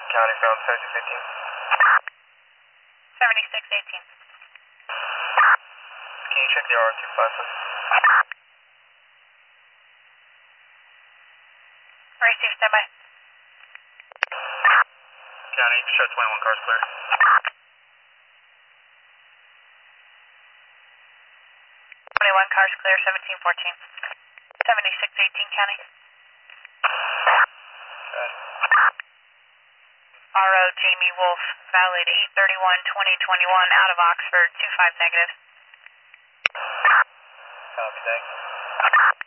County found 7618. 7618. Can you check the R2 classes? Receive standby. County, show 21 cars clear. 21 cars clear, 1714. 7618 County. Good. RO Jamie Wolf, valid 8/31/2021, out of Oxford, 25 negative. Copy, thanks.